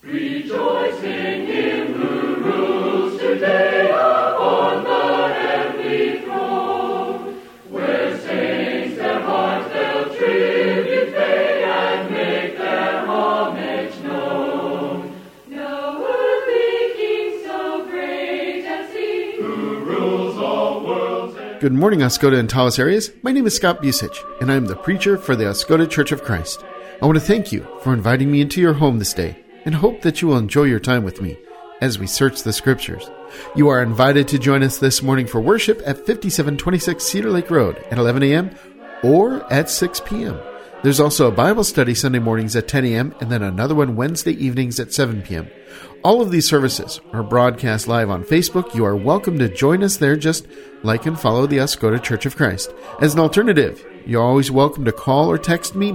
Rejoice in him who rules today upon the heavenly throne, where saints their heartfelt tribute pay and make their homage known. No earthly king so great as he who rules all worlds. Good morning, Oscoda and Tawas areas. My name is Scott Busich, and I am the preacher for the Oscoda Church of Christ. I want to thank you for inviting me into your home this day, and hope that you will enjoy your time with me as we search the Scriptures. You are invited to join us this morning for worship at 5726 Cedar Lake Road at 11 a.m. or at 6 p.m. There's also a Bible study Sunday mornings at 10 a.m. and then another one Wednesday evenings at 7 p.m. All of these services are broadcast live on Facebook. You are welcome to join us there. Just like and follow the Oscoda Church of Christ. As an alternative, you're always welcome to call or text me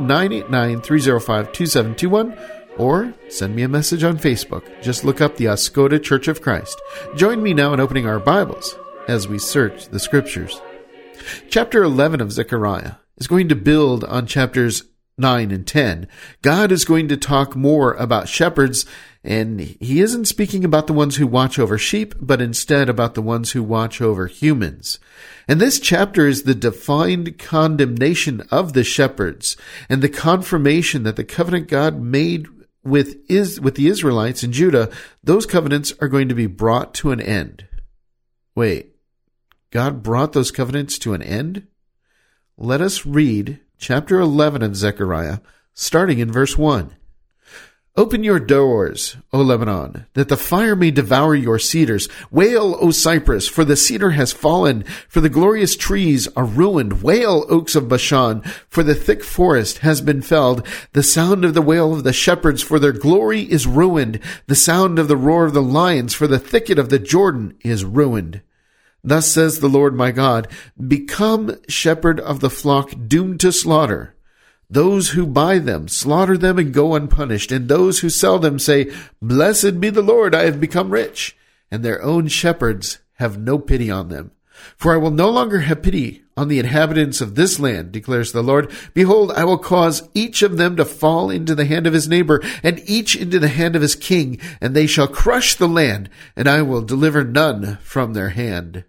989-305-2721 or send me a message on Facebook. Just look up the Oscoda Church of Christ. Join me now in opening our Bibles as we search the Scriptures. Chapter 11 of Zechariah is going to build on chapters 9 and 10. God is going to talk more about shepherds, and he isn't speaking about the ones who watch over sheep, but instead about the ones who watch over humans. And this chapter is the defined condemnation of the shepherds and the confirmation that the covenant God made with the Israelites in Judah, those covenants are going to be brought to an end. Wait, God brought those covenants to an end? Let us read chapter 11 of Zechariah, starting in verse 1. Open your doors, O Lebanon, that the fire may devour your cedars. Wail, O Cypress, for the cedar has fallen, for the glorious trees are ruined. Wail, oaks of Bashan, for the thick forest has been felled. The sound of the wail of the shepherds, for their glory is ruined. The sound of the roar of the lions, for the thicket of the Jordan is ruined. Thus says the Lord my God, become shepherd of the flock doomed to slaughter. Those who buy them, slaughter them and go unpunished. And those who sell them say, blessed be the Lord, I have become rich. And their own shepherds have no pity on them. For I will no longer have pity on the inhabitants of this land, declares the Lord. Behold, I will cause each of them to fall into the hand of his neighbor, and each into the hand of his king, and they shall crush the land, and I will deliver none from their hand.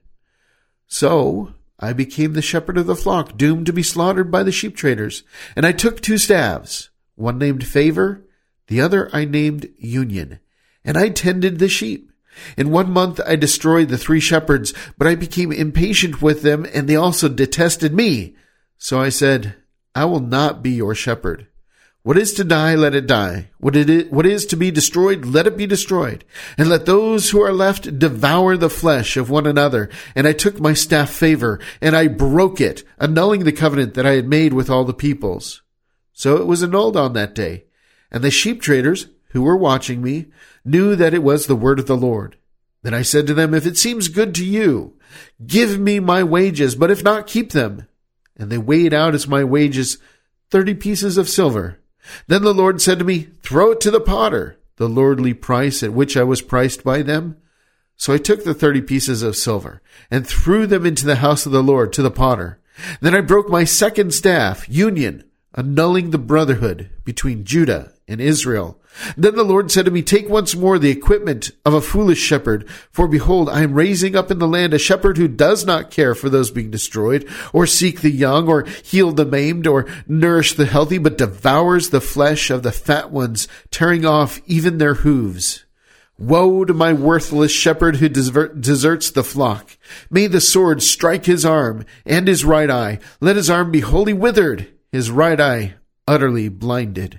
So I became the shepherd of the flock, doomed to be slaughtered by the sheep traders. And I took 2 staves, one named Favor, the other I named Union, and I tended the sheep. In 1 month I destroyed the 3 shepherds, but I became impatient with them, and they also detested me. So I said, I will not be your shepherd. What is to die, let it die. What is to be destroyed, let it be destroyed. And let those who are left devour the flesh of one another. And I took my staff Favor, and I broke it, annulling the covenant that I had made with all the peoples. So it was annulled on that day. And the sheep traders, who were watching me, knew that it was the word of the Lord. Then I said to them, if it seems good to you, give me my wages, but if not, keep them. And they weighed out as my wages 30 pieces of silver. Then the Lord said to me, throw it to the potter, the lordly price at which I was priced by them. So I took the 30 pieces of silver and threw them into the house of the Lord to the potter. Then I broke my second staff, Union, annulling the brotherhood between Judah and Israel. Then the Lord said to me, take once more the equipment of a foolish shepherd, for behold, I am raising up in the land a shepherd who does not care for those being destroyed, or seek the young, or heal the maimed, or nourish the healthy, but devours the flesh of the fat ones, tearing off even their hooves. Woe to my worthless shepherd who deserts the flock. May the sword strike his arm and his right eye. Let his arm be wholly withered, his right eye utterly blinded.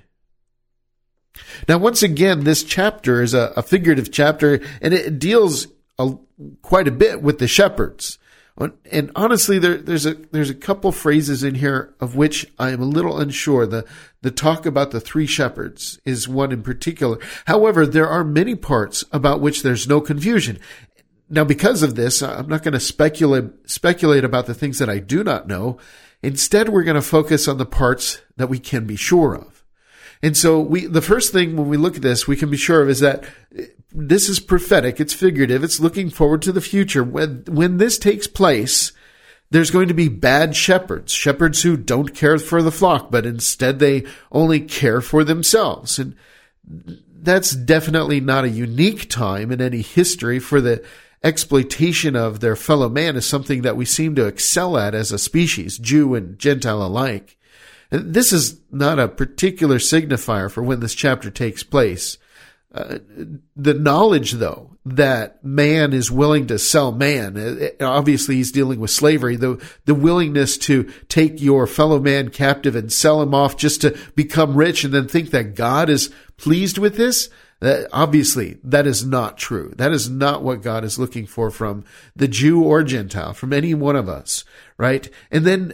Now, once again, this chapter is a figurative chapter, and it deals quite a bit with the shepherds. And honestly, there's a couple phrases in here of which I am a little unsure. The talk about the 3 shepherds is one in particular. However, there are many parts about which there's no confusion. Now, because of this, I'm not going to speculate about the things that I do not know. Instead, we're going to focus on the parts that we can be sure of. And so the first thing when we look at this, we can be sure of is that this is prophetic. It's figurative. It's looking forward to the future. When this takes place, there's going to be bad shepherds who don't care for the flock, but instead they only care for themselves. And that's definitely not a unique time in any history, for the exploitation of their fellow man is something that we seem to excel at as a species, Jew and Gentile alike. And this is not a particular signifier for when this chapter takes place. The knowledge, though, that man is willing to sell man, obviously he's dealing with slavery, the willingness to take your fellow man captive and sell him off just to become rich and then think that God is pleased with this, obviously that is not true. That is not what God is looking for from the Jew or Gentile, from any one of us, right? And then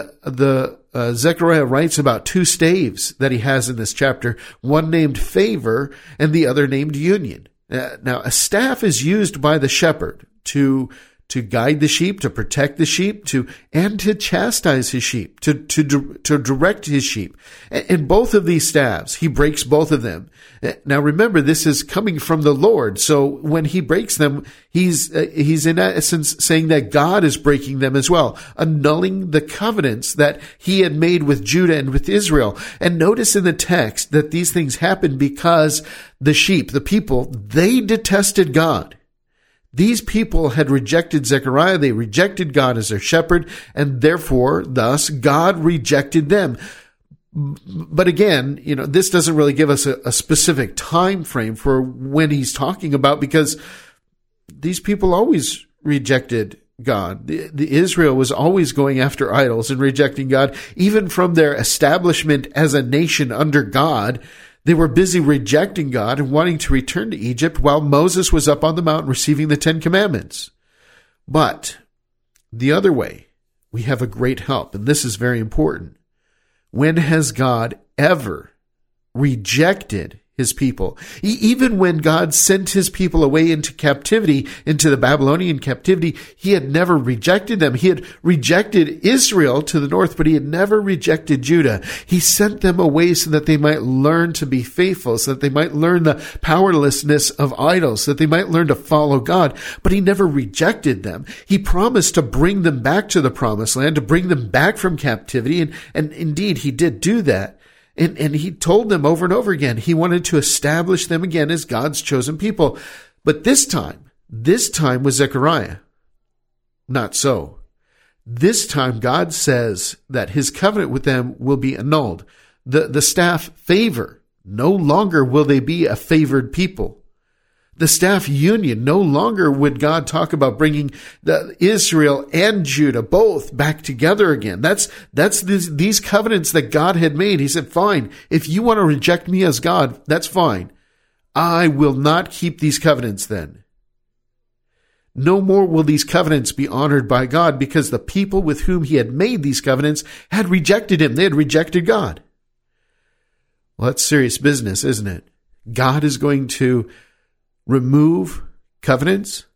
Zechariah writes about two staves that he has in this chapter, one named favor and the other named union. Now, a staff is used by the shepherd to guide the sheep, to protect the sheep, and to chastise his sheep, to direct his sheep. And both of these staffs, he breaks both of them. Now remember, this is coming from the Lord. So when he breaks them, he's in essence saying that God is breaking them as well, annulling the covenants that he had made with Judah and with Israel. And notice in the text that these things happened because the sheep, the people, they detested God. These people had rejected Zechariah. They rejected God as their shepherd, and therefore, thus, God rejected them. But again, this doesn't really give us a specific time frame for when he's talking about, because these people always rejected God. The Israel was always going after idols and rejecting God. Even from their establishment as a nation under God, they were busy rejecting God and wanting to return to Egypt while Moses was up on the mountain receiving the 10 Commandments. But the other way, we have a great help, and this is very important. When has God ever rejected his people? Even when God sent his people away into captivity, into the Babylonian captivity, he had never rejected them. He had rejected Israel to the north, but he had never rejected Judah. He sent them away so that they might learn to be faithful, so that they might learn the powerlessness of idols, so that they might learn to follow God. But he never rejected them. He promised to bring them back to the promised land, to bring them back from captivity, and indeed he did do that. And he told them over and over again, he wanted to establish them again as God's chosen people. But this time with Zechariah, not so. This time God says that his covenant with them will be annulled. The staff favor, no longer will they be a favored people. The staff union, no longer would God talk about bringing Israel and Judah both back together again. That's these covenants that God had made. He said, fine, if you want to reject me as God, that's fine. I will not keep these covenants then. No more will these covenants be honored by God, because the people with whom he had made these covenants had rejected him. They had rejected God. Well, that's serious business, isn't it? God is going to remove covenants.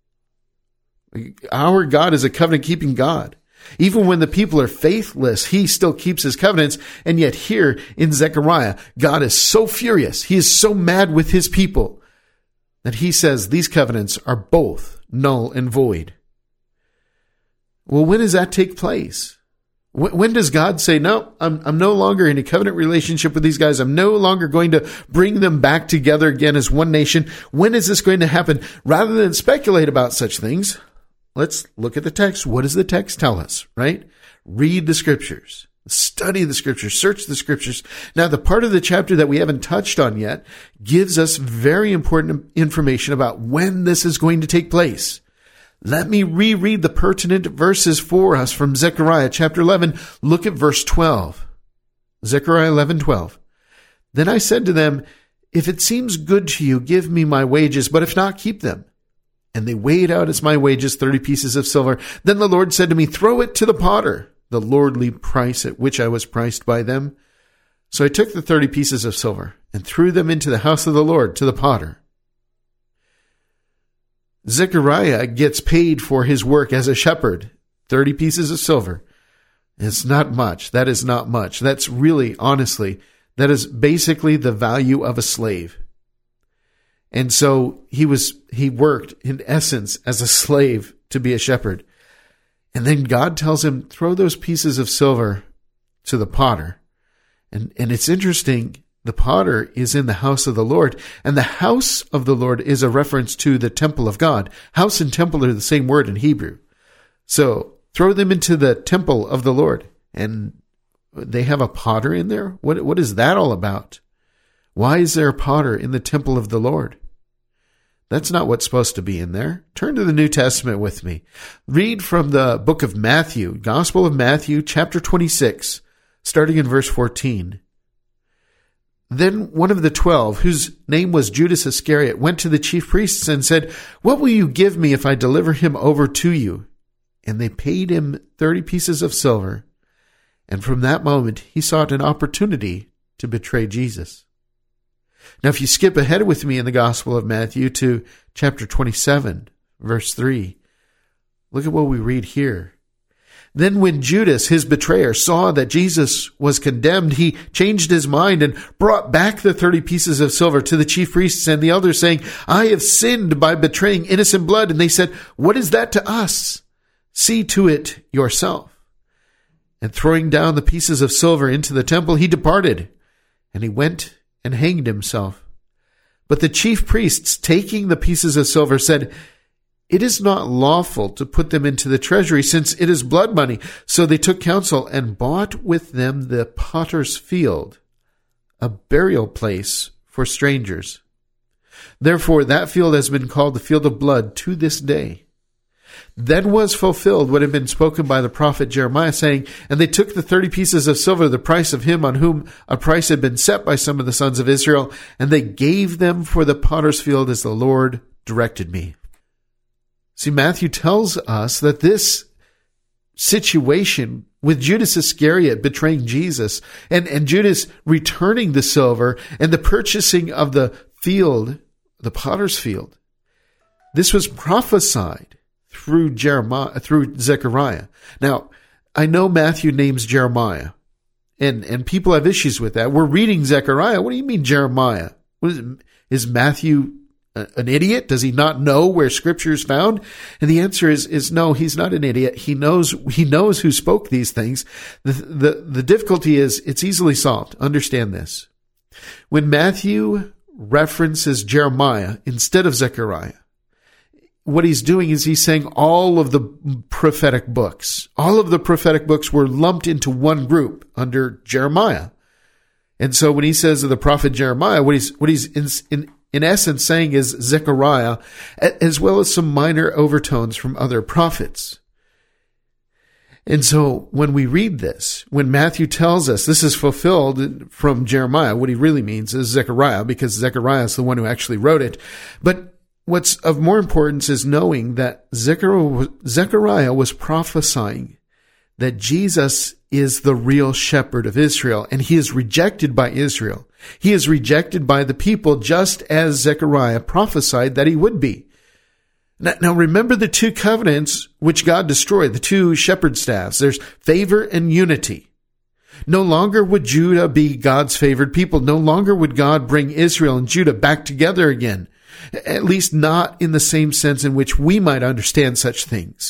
Our God is a covenant-keeping God. Even when the people are faithless, he still keeps his covenants. And yet here in Zechariah, God is so furious. He is so mad with his people that he says these covenants are both null and void. Well, when does that take place? When does God say, no, I'm no longer in a covenant relationship with these guys. I'm no longer going to bring them back together again as one nation. When is this going to happen? Rather than speculate about such things, let's look at the text. What does the text tell us, right? Read the scriptures, study the scriptures, search the scriptures. Now, the part of the chapter that we haven't touched on yet gives us very important information about when this is going to take place. Let me reread the pertinent verses for us from Zechariah chapter 11. Look at verse 12. Zechariah 11:12. Then I said to them, if it seems good to you, give me my wages, but if not, keep them. And they weighed out as my wages 30 pieces of silver. Then the Lord said to me, throw it to the potter, the lordly price at which I was priced by them. So I took the 30 pieces of silver and threw them into the house of the Lord to the potter. Zechariah gets paid for his work as a shepherd, 30 pieces of silver. It's not much. That is not much. That's really, honestly, that is basically the value of a slave. And so he worked in essence as a slave to be a shepherd. And then God tells him, throw those pieces of silver to the potter. And it's interesting The potter is in the house of the Lord, and the house of the Lord is a reference to the temple of God. House and temple are the same word in Hebrew. So throw them into the temple of the Lord. And they have a potter in there? What is that all about? Why is there a potter in the temple of the Lord? That's not what's supposed to be in there. Turn to the New Testament with me. Read from the book of Matthew, Gospel of Matthew, chapter 26, starting in verse 14. Then one of the 12, whose name was Judas Iscariot, went to the chief priests and said, "What will you give me if I deliver him over to you?" And they paid him 30 pieces of silver. And from that moment, he sought an opportunity to betray Jesus. Now, if you skip ahead with me in the Gospel of Matthew to chapter 27, verse 3, look at what we read here. Then when Judas, his betrayer, saw that Jesus was condemned, he changed his mind and brought back the 30 pieces of silver to the chief priests and the elders, saying, "I have sinned by betraying innocent blood." And they said, "What is that to us? See to it yourself." And throwing down the pieces of silver into the temple, he departed, and he went and hanged himself. But the chief priests, taking the pieces of silver, said, "It is not lawful to put them into the treasury, since it is blood money." So they took counsel and bought with them the potter's field, a burial place for strangers. Therefore that field has been called the field of blood to this day. Then was fulfilled what had been spoken by the prophet Jeremiah, saying, "And they took the 30 pieces of silver, the price of him on whom a price had been set by some of the sons of Israel, and they gave them for the potter's field as the Lord directed me." See, Matthew tells us that this situation with Judas Iscariot betraying Jesus and Judas returning the silver and the purchasing of the field, the potter's field, this was prophesied through Zechariah. Now, I know Matthew names Jeremiah, and people have issues with that. We're reading Zechariah. What do you mean Jeremiah? Is Matthew an idiot? Does he not know where Scripture is found? And the answer is no, he's not an idiot. He knows who spoke these things. The difficulty is it's easily solved. Understand this. When Matthew references Jeremiah instead of Zechariah, what he's doing is he's saying all of the prophetic books were lumped into one group under Jeremiah. And so when he says of the prophet Jeremiah, what he's in essence saying is Zechariah, as well as some minor overtones from other prophets. And so when we read this, when Matthew tells us this is fulfilled from Jeremiah, what he really means is Zechariah, because Zechariah is the one who actually wrote it. But what's of more importance is knowing that Zechariah was prophesying that Jesus is the real shepherd of Israel, and he is rejected by Israel. He is rejected by the people, just as Zechariah prophesied that he would be. Now remember the two covenants which God destroyed, the two shepherd staffs. There's favor and unity. No longer would Judah be God's favored people. No longer would God bring Israel and Judah back together again, at least not in the same sense in which we might understand such things.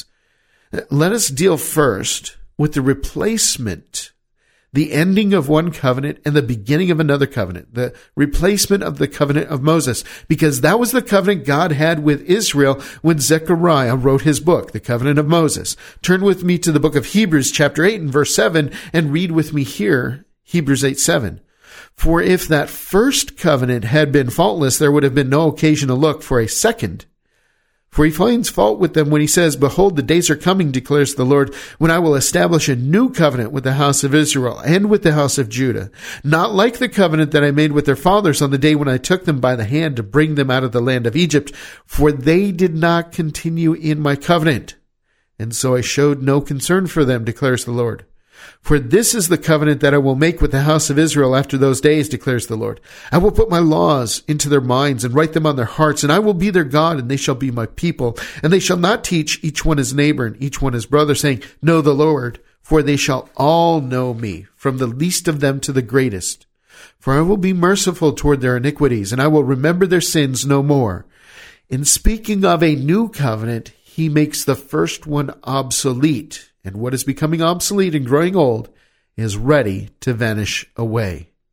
Let us deal first with the replacement, the ending of one covenant and the beginning of another covenant, the replacement of the covenant of Moses, because that was the covenant God had with Israel when Zechariah wrote his book, the covenant of Moses. Turn with me to the book of Hebrews chapter 8 and verse 7 and read with me here, Hebrews 8:7. "For if that first covenant had been faultless, there would have been no occasion to look for a second. For he finds fault with them when he says, 'Behold, the days are coming, declares the Lord, when I will establish a new covenant with the house of Israel and with the house of Judah, not like the covenant that I made with their fathers on the day when I took them by the hand to bring them out of the land of Egypt, for they did not continue in my covenant. And so I showed no concern for them, declares the Lord. For this is the covenant that I will make with the house of Israel after those days, declares the Lord. I will put my laws into their minds and write them on their hearts, and I will be their God, and they shall be my people. And they shall not teach each one his neighbor and each one his brother, saying, Know the Lord, for they shall all know me, from the least of them to the greatest. For I will be merciful toward their iniquities, and I will remember their sins no more. In speaking of a new covenant, he makes the first one obsolete, and what is becoming obsolete and growing old is ready to vanish away."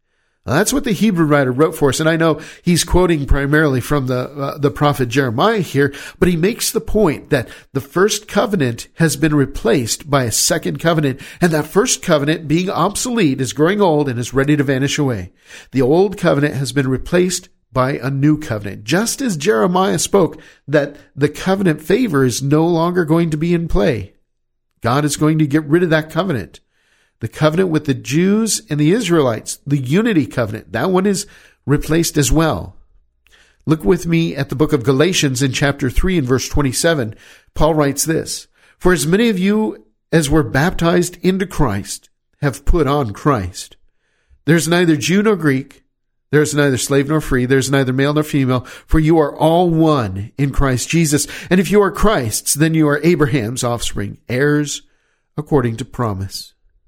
That's what the Hebrew writer wrote for us. And I know he's quoting primarily from the prophet Jeremiah here, but he makes the point that the first covenant has been replaced by a second covenant, and that first covenant, being obsolete, is growing old and is ready to vanish away. The old covenant has been replaced by a new covenant, just as Jeremiah spoke that the covenant favor is no longer going to be in play. God is going to get rid of that covenant. The covenant with the Jews and the Israelites, the unity covenant, that one is replaced as well. Look with me at the book of Galatians in chapter 3 and verse 27. Paul writes this, "For as many of you as were baptized into Christ have put on Christ. There's neither Jew nor Greek, there's neither slave nor free, there's neither male nor female, for you are all one in Christ Jesus. And if you are Christ's, then you are Abraham's offspring, heirs according to promise."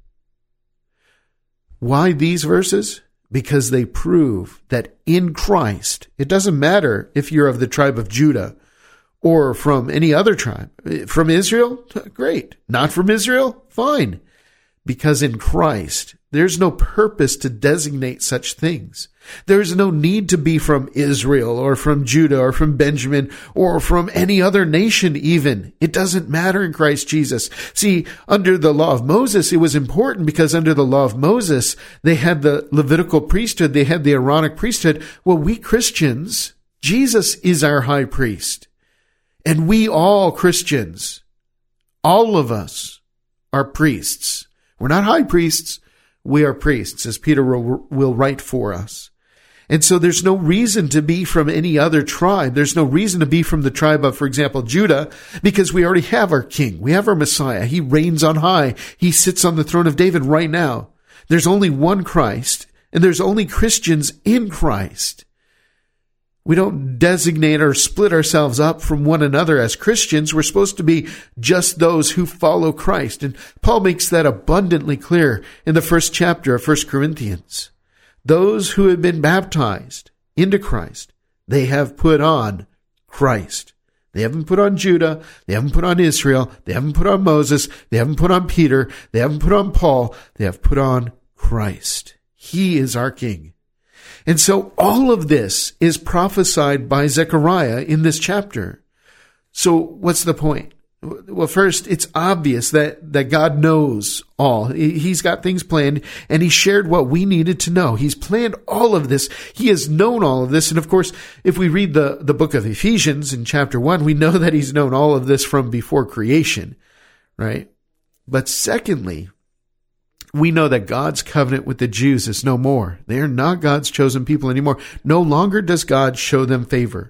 Why these verses? Because they prove that in Christ, it doesn't matter if you're of the tribe of Judah or from any other tribe. From Israel? Great. Not from Israel? Fine. Because in Christ, there's no purpose to designate such things. There's no need to be from Israel or from Judah or from Benjamin or from any other nation even. It doesn't matter in Christ Jesus. See, under the law of Moses, it was important because under the law of Moses, they had the Levitical priesthood, they had the Aaronic priesthood. Well, we Christians, Jesus is our high priest. And we all Christians, all of us are priests. We're not high priests. We are priests, as Peter will write for us. And so there's no reason to be from any other tribe. There's no reason to be from the tribe of, for example, Judah, because we already have our king. We have our Messiah. He reigns on high. He sits on the throne of David right now. There's only one Christ, and there's only Christians in Christ. We don't designate or split ourselves up from one another as Christians. We're supposed to be just those who follow Christ. And Paul makes that abundantly clear in the first chapter of 1 Corinthians. Those who have been baptized into Christ, they have put on Christ. They haven't put on Judah. They haven't put on Israel. They haven't put on Moses. They haven't put on Peter. They haven't put on Paul. They have put on Christ. He is our King. And so all of this is prophesied by Zechariah in this chapter. So what's the point? Well, first, it's obvious that God knows all. He's got things planned, and he shared what we needed to know. He's planned all of this. He has known all of this. And of course, if we read the book of Ephesians in chapter 1, we know that he's known all of this from before creation, right? But secondly, we know that God's covenant with the Jews is no more. They are not God's chosen people anymore. No longer does God show them favor.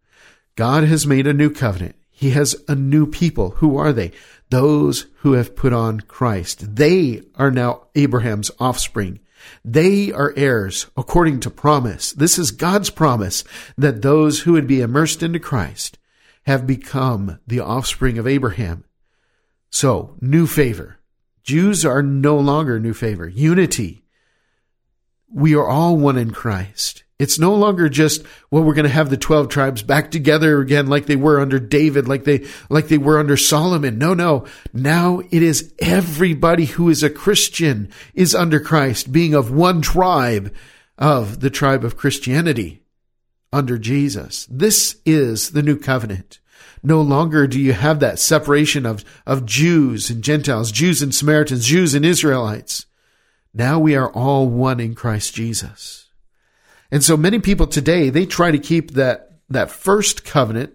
God has made a new covenant. He has a new people. Who are they? Those who have put on Christ. They are now Abraham's offspring. They are heirs according to promise. This is God's promise that those who would be immersed into Christ have become the offspring of Abraham. So, new favor. Jews are no longer new favor. Unity. We are all one in Christ. It's no longer just, well, we're going to have the 12 tribes back together again like they were under David, like they were under Solomon. No. Now it is everybody who is a Christian is under Christ, being of one tribe of the tribe of Christianity under Jesus. This is the new covenant. No longer do you have that separation of Jews and Gentiles, Jews and Samaritans, Jews and Israelites. Now we are all one in Christ Jesus. And so many people today, they try to keep that first covenant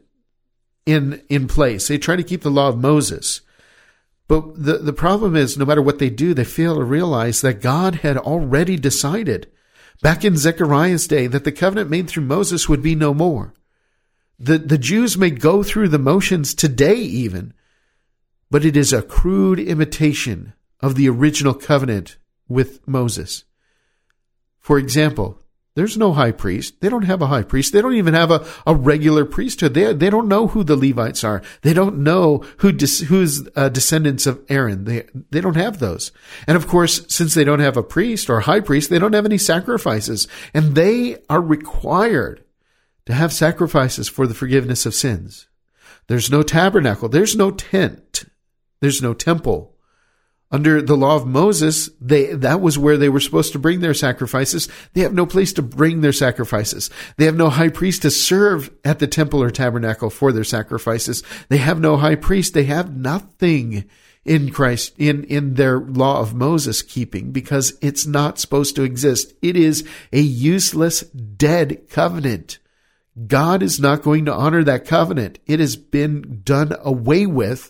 in place. They try to keep the law of Moses. But the problem is, no matter what they do, they fail to realize that God had already decided back in Zechariah's day that the covenant made through Moses would be no more. The Jews may go through the motions today even, but it is a crude imitation of the original covenant with Moses. For example, there's no high priest. They don't have a high priest. They don't even have a regular priesthood. They don't know who the Levites are. They don't know who's descendants of Aaron. They don't have those. And of course, since they don't have a priest or a high priest, they don't have any sacrifices. And they are required to have sacrifices for the forgiveness of sins. There's no tabernacle. There's no tent. There's no temple Under the law of Moses, that was where they were supposed to bring their sacrifices. They have no place to bring their sacrifices. They have no high priest to serve at the temple or tabernacle for their sacrifices. They have no high priest. They have nothing in Christ, in their law of Moses keeping, because it's not supposed to exist. It is a useless, dead covenant. God is not going to honor that covenant. It has been done away with,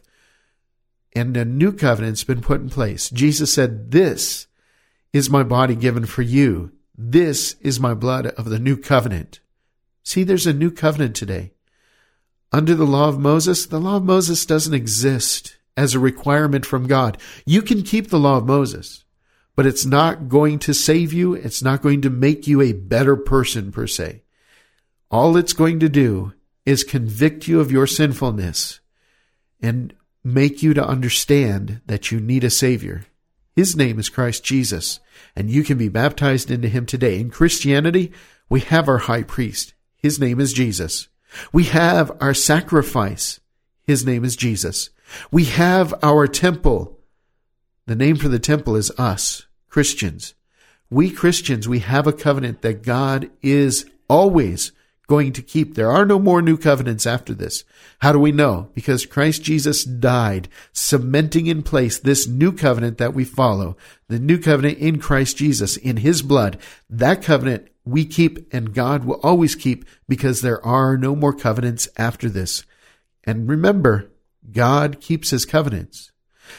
and a new covenant's been put in place. Jesus said, "This is my body given for you. This is my blood of the new covenant." See, there's a new covenant today. Under the law of Moses doesn't exist as a requirement from God. You can keep the law of Moses, but it's not going to save you. It's not going to make you a better person per se. All it's going to do is convict you of your sinfulness and make you to understand that you need a Savior. His name is Christ Jesus, and you can be baptized into him today. In Christianity, we have our high priest. His name is Jesus. We have our sacrifice. His name is Jesus. We have our temple. The name for the temple is us, Christians. We Christians, we have a covenant that God is always going to keep. There are no more new covenants after this. How do we know? Because Christ Jesus died, cementing in place this new covenant that we follow, the new covenant in Christ Jesus, in his blood. That covenant we keep, and God will always keep, because there are no more covenants after this. And remember, God keeps his covenants.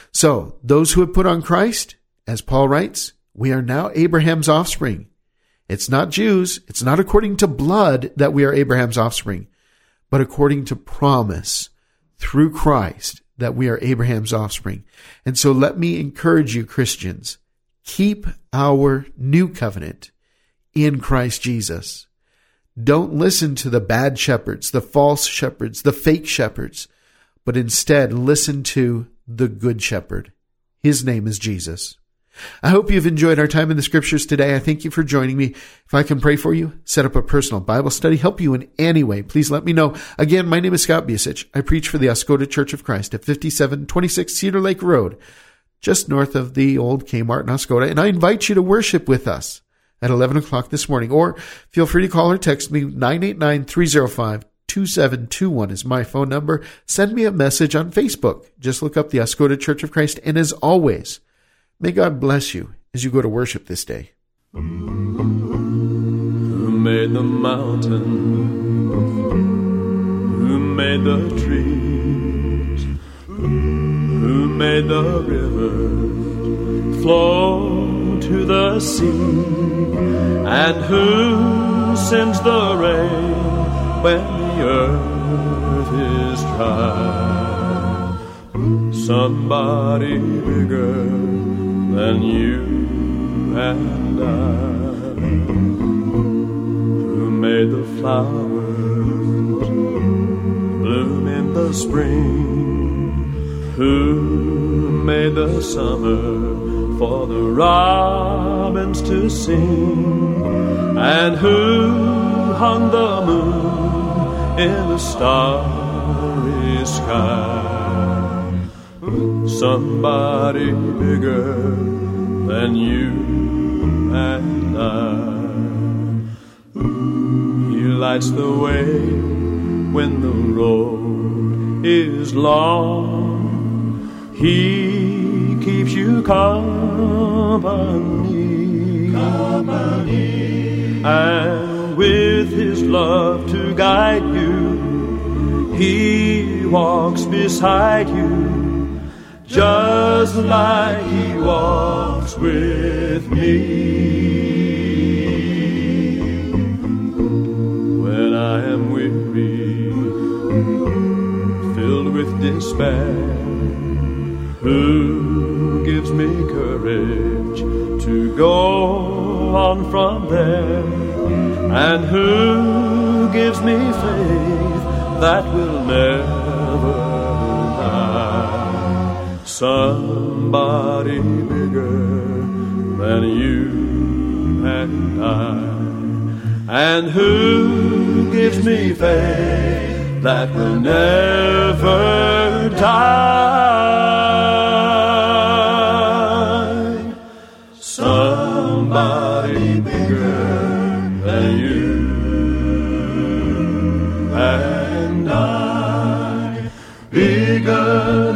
So those who have put on Christ, as Paul writes, we are now Abraham's offspring. It's not Jews. It's not according to blood that we are Abraham's offspring, but according to promise through Christ that we are Abraham's offspring. And so let me encourage you, Christians, keep our new covenant in Christ Jesus. Don't listen to the bad shepherds, the false shepherds, the fake shepherds, but instead listen to the good shepherd. His name is Jesus. I hope you've enjoyed our time in the scriptures today. I thank you for joining me. If I can pray for you, set up a personal Bible study, help you in any way, please let me know. Again, my name is Scott Busich. I preach for the Oscoda Church of Christ at 5726 Cedar Lake Road, just north of the old Kmart in Oscoda. And I invite you to worship with us at 11 o'clock this morning, or feel free to call or text me. 989-305-2721 is my phone number. Send me a message on Facebook. Just look up the Oscoda Church of Christ. And as always, may God bless you as you go to worship this day. Who made the mountain? Who made the trees? Who made the river flow to the sea? And who sends the rain when the earth is dry? Somebody bigger than you and I. Who made the flowers bloom in the spring? Who made the summer for the robins to sing? And who hung the moon in the starry sky? Somebody bigger than you and I. He lights the way when the road is long. He keeps you company. And with his love to guide you, he walks beside you, just like he walks with me. When I am weary, filled with despair, who gives me courage to go on from there? And who gives me faith that will never die? Somebody bigger than you and I. And who gives me faith that will never die? and I, bigger